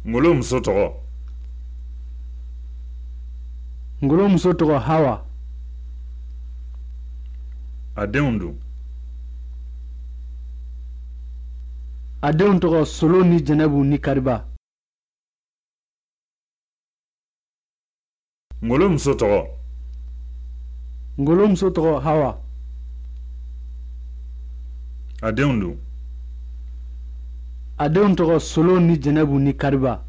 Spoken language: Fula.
Ngolo muso tɔgɔ. Ngolo muso tɔgɔ Hawa. A denw dun? A denw tɔgɔ Solo ni Jɛnɛbu ni Kariba. Ngolo muso tɔgɔ. Ngolo muso tɔgɔ Hawa. A denw dun? A denw tɔgɔ Solo ni Jɛnɛbu ni Kariba.